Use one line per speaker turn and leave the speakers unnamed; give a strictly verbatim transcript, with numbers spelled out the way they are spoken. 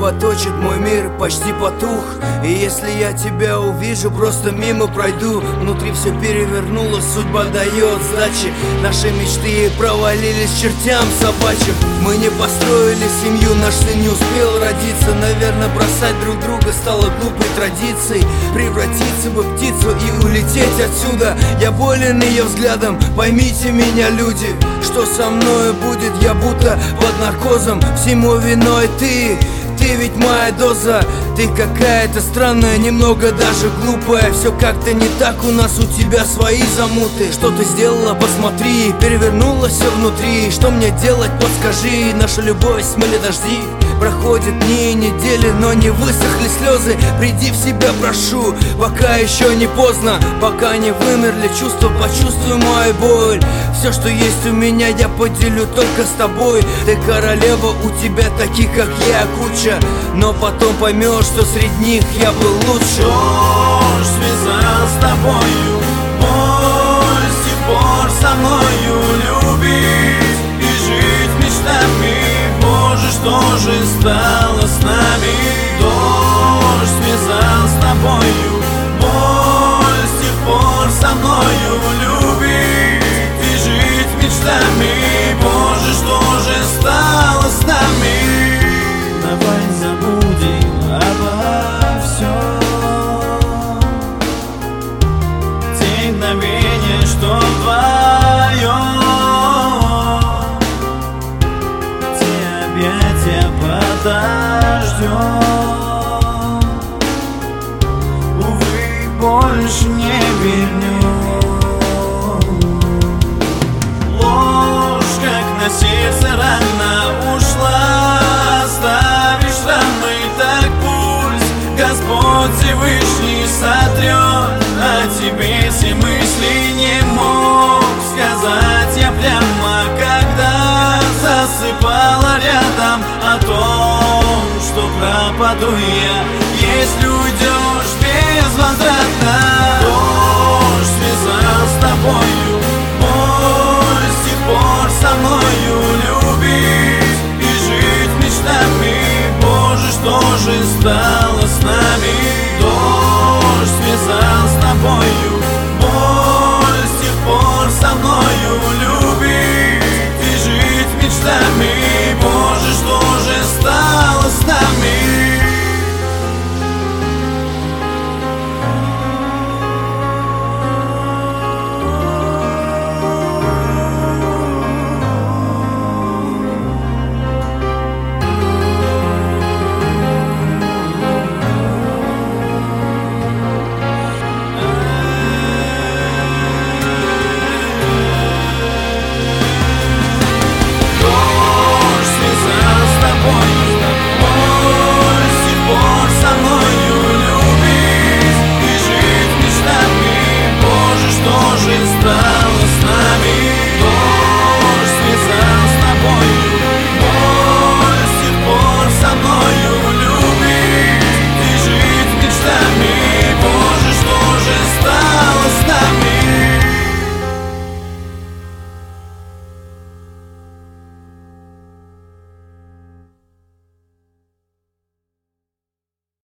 кровоточит, мой мир почти потух. И если я тебя увижу, просто мимо пройду. Внутри все перевернулось, судьба дает сдачи. Наши мечты провалились чертям собачьим. Мы не построили семью, наш сын не успел родиться. Наверное, бросать друг друга стало глупой традицией. Превратиться бы в птицу и улететь отсюда. Я болен ее взглядом, поймите меня, люди. Что со мною будет, я будто под наркозом. Всему виной ты, ты ведь моя доза. Ты какая-то странная, немного даже глупая. Все как-то не так, у нас у тебя свои замуты. Что ты сделала, посмотри, перевернулось все внутри. Что мне делать, подскажи, наша любовь смыли дожди. Проходят дни и недели, но не высохли слезы. Приди в себя, прошу, пока еще не поздно. Пока не вымерли чувства, почувствуй мою боль. Все, что есть у меня, я поделю только с тобой. Ты королева, у тебя таких, как я, куча. Но потом поймешь, что среди них я был лучше.
Дождь связал с тобою, боль с тех пор со мною. Любить и жить мечтами. Боже, что же стало с нами? Дождь связал с тобою, боль с тех пор со мною. Любить и жить мечтами. Боже, что же стало с нами? Давай забудем обо всем. Те мгновения, что вдвоем, подождем. Увы, больше не вернем. Ложь, как на сердце рана, ушла, оставишь шрамы. Так пусть Господь Всевышний сотрет о тебе все мысли. Не мог сказать я прямо, когда засыпала рядом, о том, что пропаду я, если уйдешь безвозвратно. Дождь связал с тобою, боль с тех пор со мною. Любить и жить мечтами. Боже, что же стало с нами?